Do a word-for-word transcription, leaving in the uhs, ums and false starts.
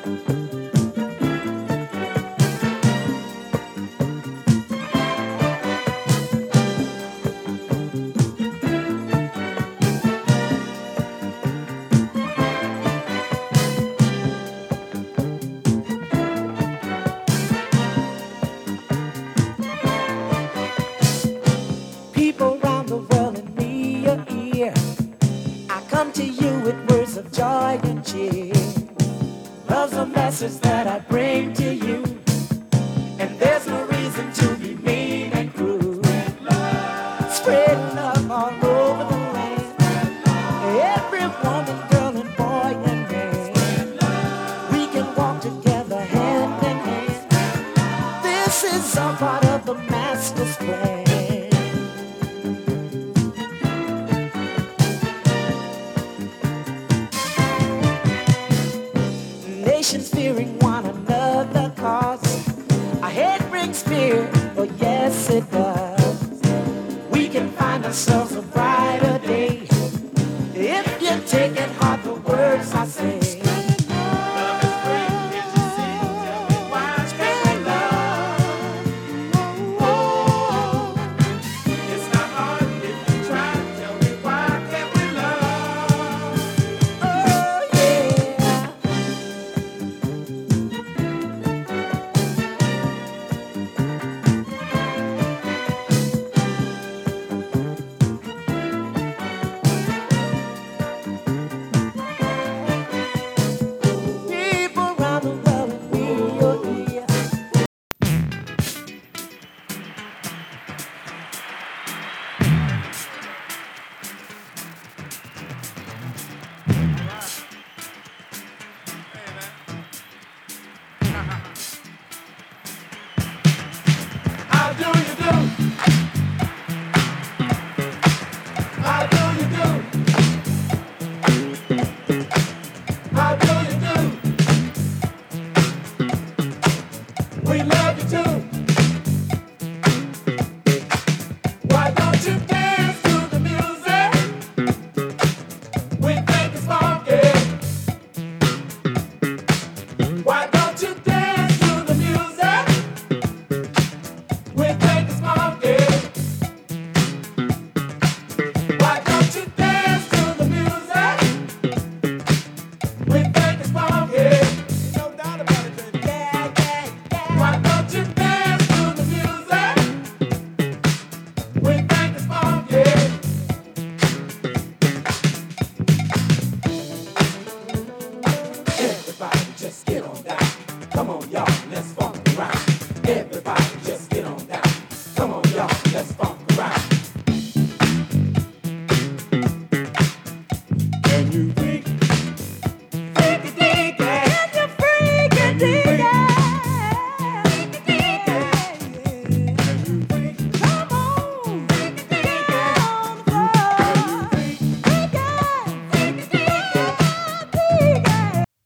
People around the world lend me your ear. I come to you with words of joy and cheer. Love's a message that I bring to you, and there's no reason to be mean and cruel. Spread love all over the land. Every woman, girl, and boy and man. We can walk together hand in hand. This is all part of the master's plan. Nations fearing one another cause our hate brings fear, oh yes it does. We can find ourselves